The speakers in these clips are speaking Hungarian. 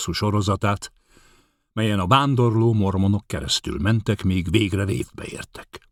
hosszú sorozatát, melyen a vándorló mormonok keresztül mentek, míg végre révbe értek.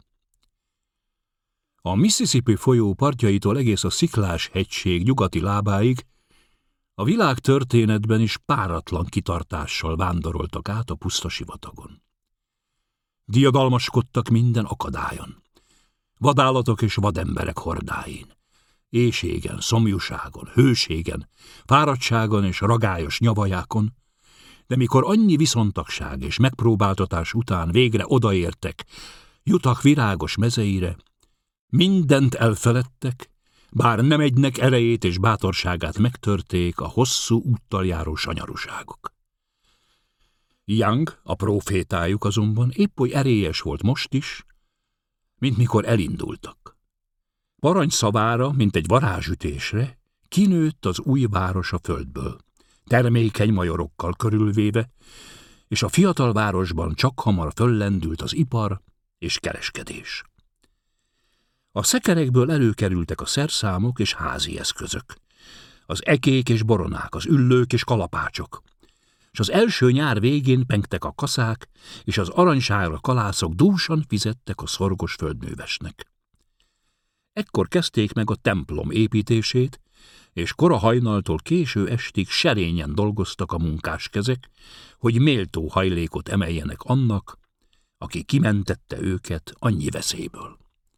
A Mississippi folyó partjaitól egész a Sziklás hegység nyugati lábáig a világ történetben is páratlan kitartással vándoroltak át a puszta sivatagon. Diadalmaskodtak minden akadályon, vadállatok és vademberek hordáin, éhségen, szomjúságon, hőségen, fáradtságon és ragályos nyavajákon, de mikor annyi viszontagság és megpróbáltatás után végre odaértek Utah virágos mezeire, mindent elfeledtek, bár nem egynek erejét és bátorságát megtörték a hosszú úttal járó sanyaruságok. Young, a prófétájuk azonban épp oly erélyes volt most is, mint mikor elindultak. Parancszavára, mint egy varázsütésre, kinőtt az új város a földből, termékeny majorokkal körülvéve, és a fiatal városban csak hamar föllendült az ipar és kereskedés. A szekerekből előkerültek a szerszámok és házi eszközök, az ekék és boronák, az üllők és kalapácsok, és az első nyár végén pengtek a kaszák, és az aranysárga kalászok dúsan fizettek a szorgos földművesnek. Ekkor kezdték meg a templom építését, és kora hajnaltól késő estig serényen dolgoztak a munkáskezek, hogy méltó hajlékot emeljenek annak, aki kimentette őket annyi veszélyből.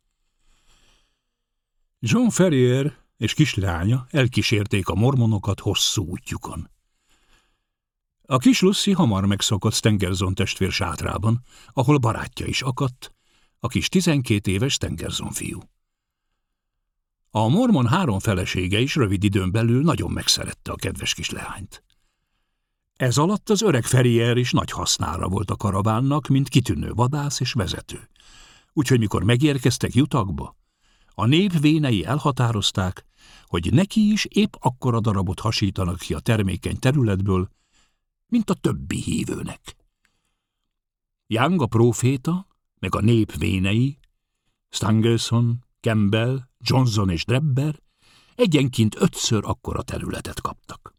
John Ferrier és kislánya elkísérték a mormonokat hosszú útjukon. A kis Lucy hamar megszokott Stangerson testvér sátrában, ahol barátja is akadt, a kis 12 éves Stangerson fiú. A mormon 3 felesége is rövid időn belül nagyon megszerette a kedves kis leányt. Ez alatt az öreg Ferrier is nagy hasznára volt a karavánnak, mint kitűnő vadász és vezető. Úgyhogy mikor megérkeztek Utahba, a nép vénei elhatározták, hogy neki is épp akkora darabot hasítanak ki a termékeny területből, mint a többi hívőnek. Young a próféta, meg a nép vénei, Stangerson, Campbell, Johnson és Drebber egyenként 5-ször akkora területet kaptak.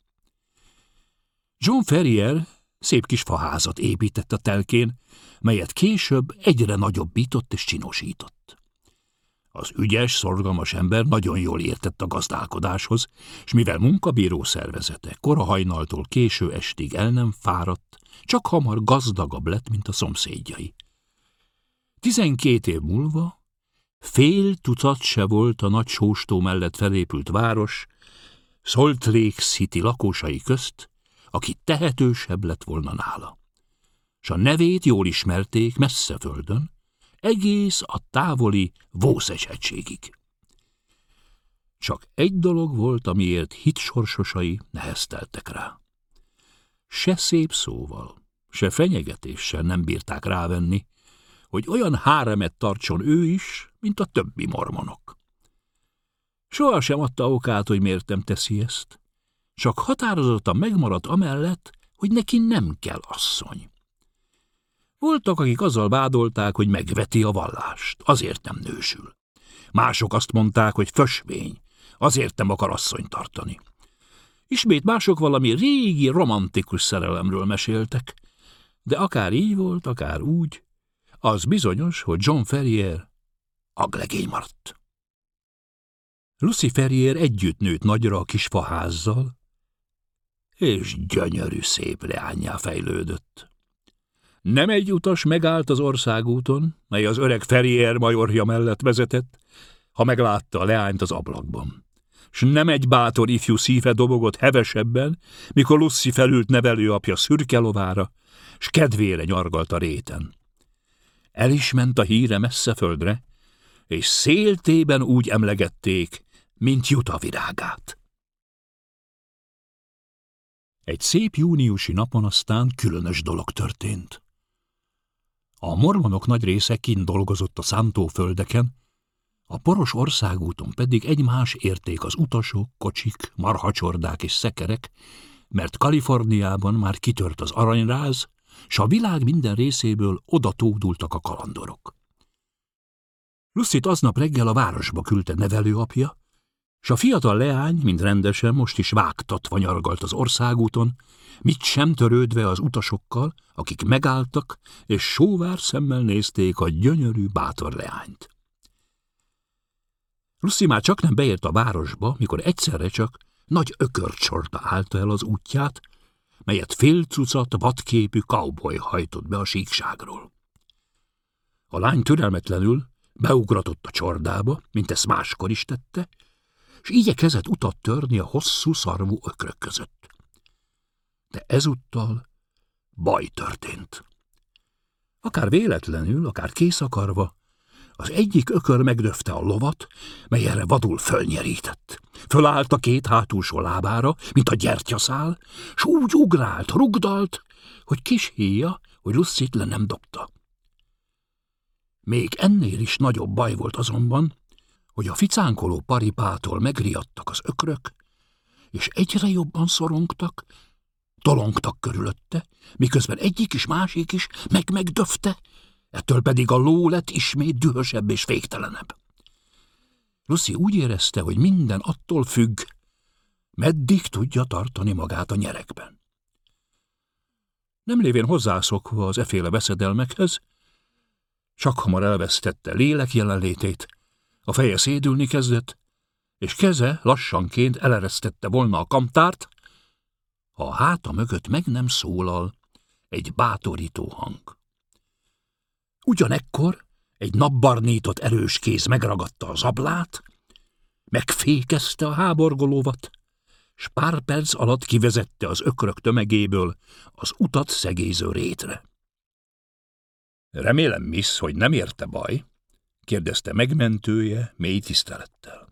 John Ferrier szép kis faházat épített a telkén, melyet később egyre nagyobbított és csinosított. Az ügyes, szorgalmas ember nagyon jól értett a gazdálkodáshoz, és mivel munkabíró szervezete kora hajnaltól késő estig el nem fáradt, csak hamar gazdagabb lett, mint a szomszédjai. 12 év múlva fél tucat se volt a nagy sóstó mellett felépült város, Salt Lake City lakosai közt, aki tehetősebb lett volna nála. S a nevét jól ismerték messze földön, egész a távoli Wasatch-hegységig. Csak egy dolog volt, amiért hitsorsosai nehezteltek rá. Se szép szóval, se fenyegetéssel nem bírták rávenni, hogy olyan háremet tartson ő is, mint a többi mormonok. Soha sem adta okát, hogy miért nem teszi ezt, csak határozottan megmaradt amellett, hogy neki nem kell asszony. Voltak, akik azzal vádolták, hogy megveti a vallást, azért nem nősül. Mások azt mondták, hogy fösvény, azért nem akar asszonyt tartani. Ismét mások valami régi romantikus szerelemről meséltek, de akár így volt, akár úgy, az bizonyos, hogy John Ferrier aglegény maradt. Lucy Ferrier együtt nőtt nagyra a kis faházzal, és gyönyörű szép leánnyá fejlődött. Nem egy utas megállt az országúton, mely az öreg Ferrier majorja mellett vezetett, ha meglátta a leányt az ablakban. S nem egy bátor ifjú szíve dobogott hevesebben, mikor Lucy felült nevelőapja szürke lovára, s kedvére nyargalt a réten. El is ment a híre messze földre, és széltében úgy emlegették, mint Utah virágát. Egy szép júniusi napon aztán különös dolog történt. A mormonok nagy része kint dolgozott a szántóföldeken, a poros országúton pedig egymás érték az utasok, kocsik, marhacsordák és szekerek, mert Kaliforniában már kitört az aranyráz, s a világ minden részéből oda tódultak a kalandorok. Lucyt aznap reggel a városba küldte nevelőapja, s a fiatal leány, mint rendesen, most is vágtatva nyargalt az országúton, mit sem törődve az utasokkal, akik megálltak, és sóvár szemmel nézték a gyönyörű bátor leányt. Lucy már csaknem beért a városba, mikor egyszerre csak nagy ökörcsorda állta el az útját, melyet félcucat vadképű cowboy hajtott be a síkságról. A lány türelmetlenül beugratott a csordába, mint ezt máskor is tette, és igyekezett utat törni a hosszú szarvú ökrök között. De ezúttal baj történt. Akár véletlenül, akár kész akarva, az egyik ökör megdöfte a lovat, mely erre vadul fölnyerített. Fölállt a két hátulsó lábára, mint a gyertyaszál, s úgy ugrált, rugdalt, hogy kis híja, hogy Lucyt le nem dobta. Még ennél is nagyobb baj volt azonban, hogy a ficánkoló paripától megriadtak az ökrök, és egyre jobban szorongtak, tolongtak körülötte, miközben egyik is másik is megdöfte, ettől pedig a ló lett ismét dühösebb és féktelenebb. Lucy úgy érezte, hogy minden attól függ, meddig tudja tartani magát a nyeregben. Nem lévén hozzászokva az eféle veszedelmekhez, csak hamar elvesztette lélek jelenlétét, a feje szédülni kezdett, és keze lassanként eleresztette volna a kamtárt, ha a háta mögött meg nem szólal egy bátorító hang. Ugyanekkor egy napbarnított erős kéz megragadta az ablát, megfékezte a háborgolóvat, s pár perc alatt kivezette az ökrök tömegéből az utat szegélyző rétre. Remélem, miss, hogy nem érte baj? Kérdezte megmentője mély tisztelettel.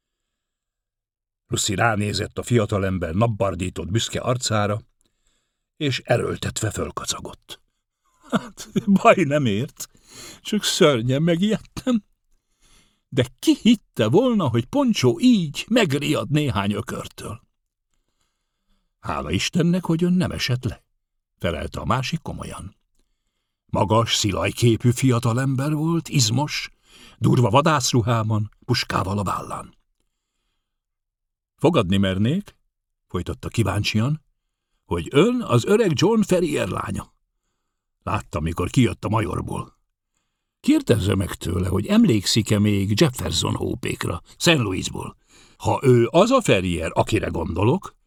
Lucy ránézett a fiatalember napbardított büszke arcára, és erőltetve fölkacagott. Hát, baj nem ért, csak szörnyen megijedtem. De ki hitte volna, hogy Poncsó így megriad néhány ökörtől? Hála Istennek, hogy ön nem esett le, felelte a másik komolyan. Magas, szilajképű fiatalember volt, izmos, durva vadászruhában, puskával a vállán. Fogadni mernék, folytatta kíváncsian, hogy ön az öreg John Ferrier lánya. Láttam, mikor kijött a majorból. Kérdezze meg tőle, hogy emlékszik-e még Jefferson hópékra, St. Louisból. Ha ő az a Ferrier, akire gondolok,